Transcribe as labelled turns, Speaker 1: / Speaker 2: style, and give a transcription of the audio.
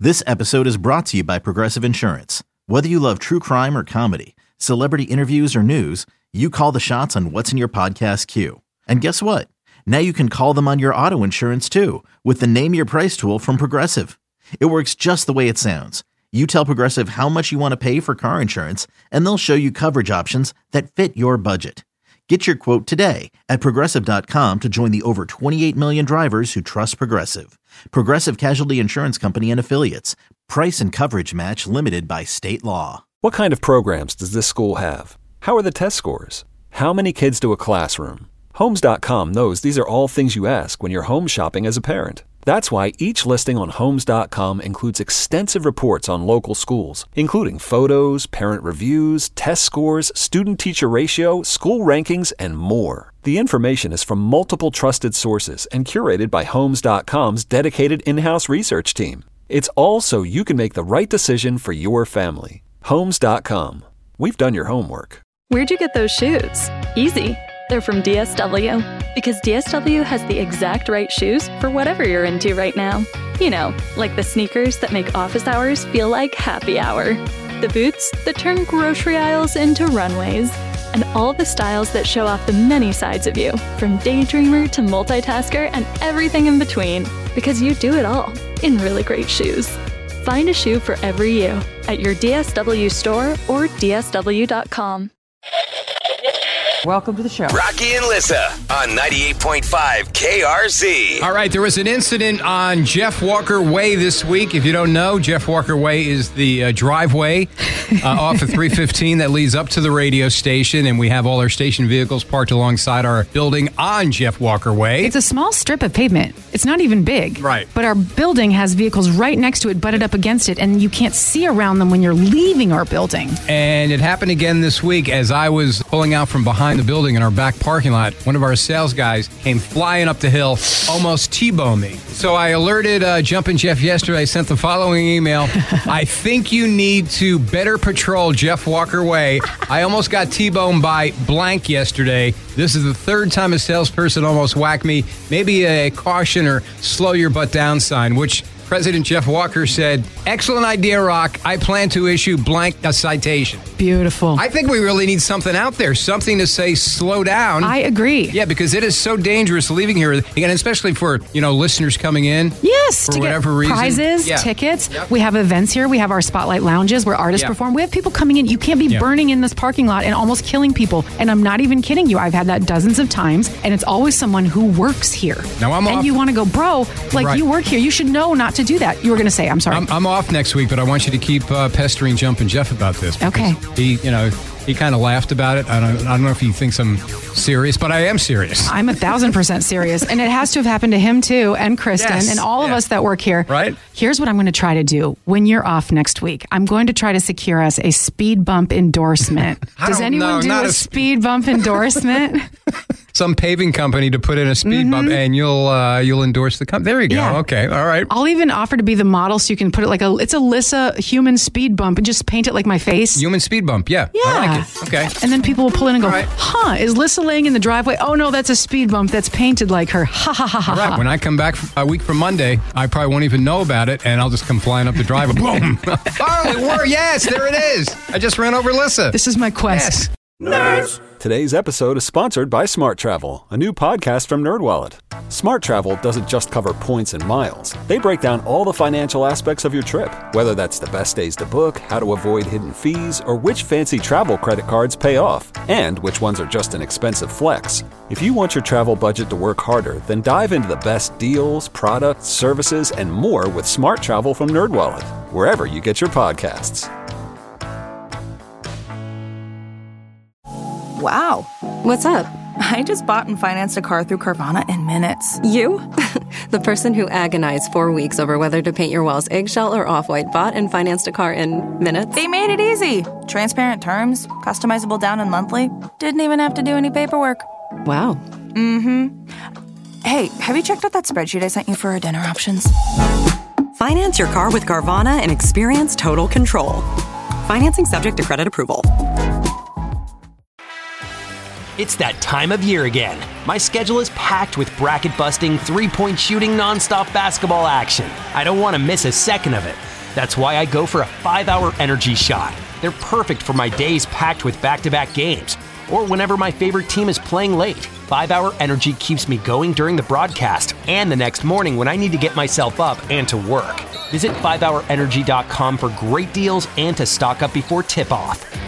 Speaker 1: This episode is brought to you by Progressive Insurance. Whether you love true crime or comedy, celebrity interviews or news, you call the shots on what's in your podcast queue. And guess what? Now you can call them on your auto insurance too with the Name Your Price tool from Progressive. It works just the way it sounds. You tell Progressive how much you want to pay for car insurance, and they'll show you coverage options that fit your budget. Get your quote today at Progressive.com to join the over 28 million drivers who trust Progressive. Progressive Casualty Insurance Company and Affiliates. Price and coverage match limited by state law.
Speaker 2: What kind of programs does this school have? How are the test scores? How many kids do a classroom? Homes.com knows these are all things you ask when you're home shopping as a parent. That's why each listing on Homes.com includes extensive reports on local schools, including photos, parent reviews, test scores, student-teacher ratio, school rankings, and more. The information is from multiple trusted sources and curated by Homes.com's dedicated in-house research team. It's all so you can make the right decision for your family. Homes.com. We've done your homework.
Speaker 3: Where'd you get those shoes? Easy. They're from DSW. Because DSW has the exact right shoes for whatever you're into right now. You know, like the sneakers that make office hours feel like happy hour. The boots that turn grocery aisles into runways. And all the styles that show off the many sides of you, from daydreamer to multitasker and everything in between. Because you do it all in really great shoes. Find a shoe for every you at your DSW store or DSW.com.
Speaker 4: Welcome to the show.
Speaker 5: Rocky and Lissa on 98.5 KRZ.
Speaker 6: All right, there was an incident on Jeff Walker Way this week. If you don't know, Jeff Walker Way is the driveway off of 315 that leads up to the radio station, and we have all our station vehicles parked alongside our building on Jeff Walker Way.
Speaker 7: It's a small strip of pavement. It's not even big.
Speaker 6: Right.
Speaker 7: But our building has vehicles right next to it, butted up against it, and you can't see around them when you're leaving our building.
Speaker 6: And it happened again this week as I was pulling out from behind the building in our back parking lot. One of our sales guys came flying up the hill, almost T-boned me. So I alerted Jumpin' Jeff yesterday. I sent the following email. I think you need to better patrol Jeff Walker Way. I almost got T-boned by blank yesterday. This is the third time a salesperson almost whacked me. Maybe a caution or slow your butt down sign, which President Jeff Walker said, excellent idea, Rock. I plan to issue blank a citation.
Speaker 7: Beautiful.
Speaker 6: I think we really need something out there, something to say slow down.
Speaker 7: I agree.
Speaker 6: Yeah, because it is so dangerous leaving here, again, especially for, listeners coming in.
Speaker 7: Yes,
Speaker 6: for
Speaker 7: to
Speaker 6: whatever
Speaker 7: get
Speaker 6: reason.
Speaker 7: Prizes, tickets. Yep. We have events here. We have our spotlight lounges where artists perform. We have people coming in. You can't be burning in this parking lot and almost killing people. And I'm not even kidding you. I've had that dozens of times, and it's always someone who works here.
Speaker 6: Now I'm off.
Speaker 7: And you want to go, bro, you work here. You should know not to do that. You were going to say, I'm sorry.
Speaker 6: I'm off next week, but I want you to keep pestering Jumpin' Jeff about this.
Speaker 7: Okay.
Speaker 6: He kind of laughed about it. I don't know if he thinks I'm serious, but I am serious.
Speaker 7: I'm 1,000% serious. And it has to have happened to him too, and Kristen, and all of us that work here.
Speaker 6: Right.
Speaker 7: Here's what I'm going to try to do when you're off next week. I'm going to try to secure us a speed bump endorsement. Does anyone do a speed bump endorsement?
Speaker 6: Some paving company to put in a speed bump, and you'll endorse the company. There you go.
Speaker 7: Yeah.
Speaker 6: Okay. All right.
Speaker 7: I'll even offer to be the model so you can put it it's a Lissa human speed bump and just paint it like my face.
Speaker 6: Human speed bump. Yeah.
Speaker 7: Yeah.
Speaker 6: I like it. Okay.
Speaker 7: And then people will pull in and go,
Speaker 6: Right.
Speaker 7: is Lissa laying in the driveway? Oh, no, that's a speed bump that's painted like her. Ha, ha, ha, ha.
Speaker 6: All right. When I come back a week from Monday, I probably won't even know about it, and I'll just come flying up the driveway. Boom. Yes, there it is. I just ran over Lissa.
Speaker 7: This is my quest.
Speaker 6: Yes.
Speaker 5: Nerds.
Speaker 2: Today's episode is sponsored by Smart Travel, a new podcast from NerdWallet. Smart Travel doesn't just cover points and miles. They break down all the financial aspects of your trip, whether that's the best days to book, how to avoid hidden fees, or which fancy travel credit cards pay off, and which ones are just an expensive flex. If you want your travel budget to work harder, then dive into the best deals, products, services, and more with Smart Travel from NerdWallet, wherever you get your podcasts.
Speaker 8: Wow.
Speaker 9: What's up?
Speaker 8: I just bought and financed a car through Carvana in minutes.
Speaker 9: You? The person who agonized 4 weeks over whether to paint your walls eggshell or off-white bought and financed a car in minutes?
Speaker 8: They made it easy. Transparent terms, customizable down and monthly. Didn't even have to do any paperwork.
Speaker 9: Wow.
Speaker 8: Mm-hmm. Hey, have you checked out that spreadsheet I sent you for our dinner options?
Speaker 10: Finance your car with Carvana and experience total control. Financing subject to credit approval.
Speaker 11: It's that time of year again. My schedule is packed with bracket-busting, three-point shooting, nonstop basketball action. I don't want to miss a second of it. That's why I go for a 5-Hour Energy shot. They're perfect for my days packed with back-to-back games, or whenever my favorite team is playing late. 5-Hour Energy keeps me going during the broadcast and the next morning when I need to get myself up and to work. Visit 5hourenergy.com for great deals and to stock up before tip-off.